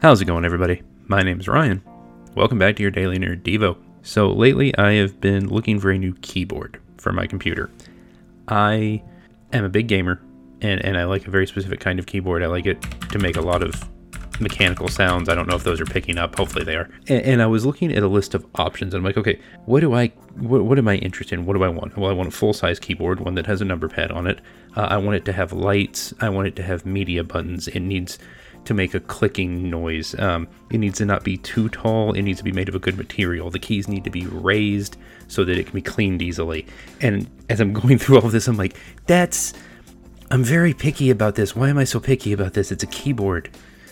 How's it going, everybody? My name is Ryan. Welcome back to your Daily Nerd Devo. So lately I have been looking for a new keyboard for my computer. I am a big gamer, and I like a very specific kind of keyboard. I like it to make a lot of mechanical sounds. I don't know if those are picking up. Hopefully they are. And I was looking at a list of options, and I'm like, okay, what am I interested in? What do I want? Well, I want a full-size keyboard, one that has a number pad on it. I want it to have lights. I want it to have media buttons. It needs to make a clicking noise. It needs to not be too tall. It needs to be made of a good material. The keys need to be raised so that it can be cleaned easily. And as I'm going through all of this, I'm like, I'm very picky about this. Why am I so picky about this? It's a keyboard.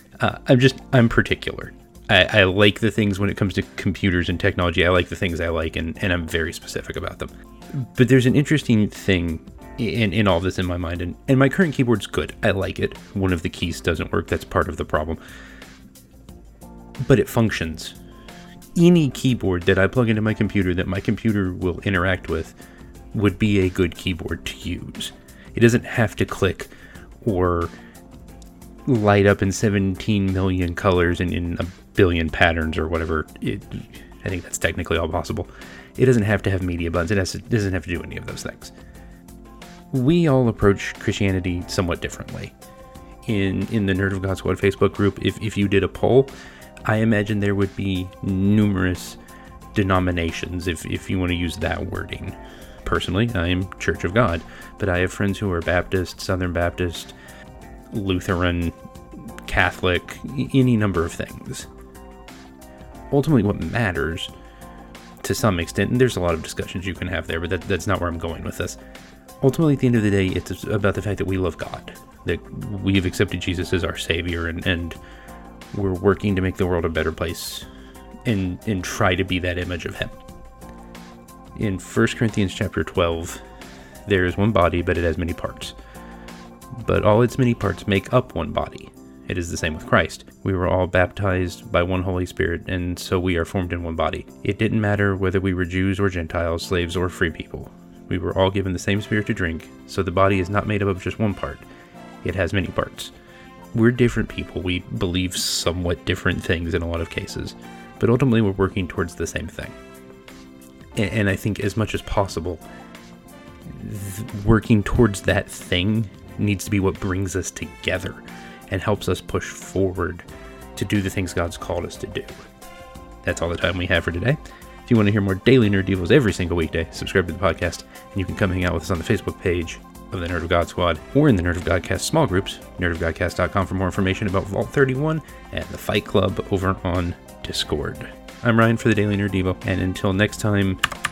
I'm particular. I like the things when it comes to computers and technology. I like the things I like, and I'm very specific about them. But there's an interesting thing in all of this in my mind, and my current keyboard's good. I like it. One of the keys doesn't work. That's part of the problem. But it functions. Any keyboard that I plug into my computer that my computer will interact with would be a good keyboard to use. It doesn't have to click or light up in 17 million colors and in a billion patterns or whatever. I think that's technically all possible. It doesn't have to have media buttons. It doesn't have to do any of those things. We all approach Christianity somewhat differently. In the Nerd of God Squad Facebook group, if you did a poll, I imagine there would be numerous denominations, if you want to use that wording. Personally, I am Church of God, but I have friends who are Baptist, Southern Baptist, Lutheran, Catholic, any number of things. Ultimately, what matters, to some extent, and there's a lot of discussions you can have there, but that's not where I'm going with this. Ultimately, at the end of the day, it's about the fact that we love God, that we've accepted Jesus as our Savior, and we're working to make the world a better place and try to be that image of Him. In 1 Corinthians chapter 12, there is one body, but it has many parts. But all its many parts make up one body. It is the same with Christ. We were all baptized by one Holy Spirit, and so we are formed in one body. It didn't matter whether we were Jews or Gentiles, slaves or free people. We were all given the same Spirit to drink, so the body is not made up of just one part. It has many parts. We're different people. We believe somewhat different things in a lot of cases, but ultimately we're working towards the same thing. And I think as much as possible, working towards that thing needs to be what brings us together and helps us push forward to do the things God's called us to do. That's all the time we have for today. If you want to hear more daily Nerd Devos every single weekday, subscribe to the podcast, and you can come hang out with us on the Facebook page of the Nerd of God Squad or in the Nerd of Godcast small groups, nerdofgodcast.com for more information about Vault 31 and the Fight Club over on Discord. I'm Ryan for the Daily Nerd Devo, and until next time,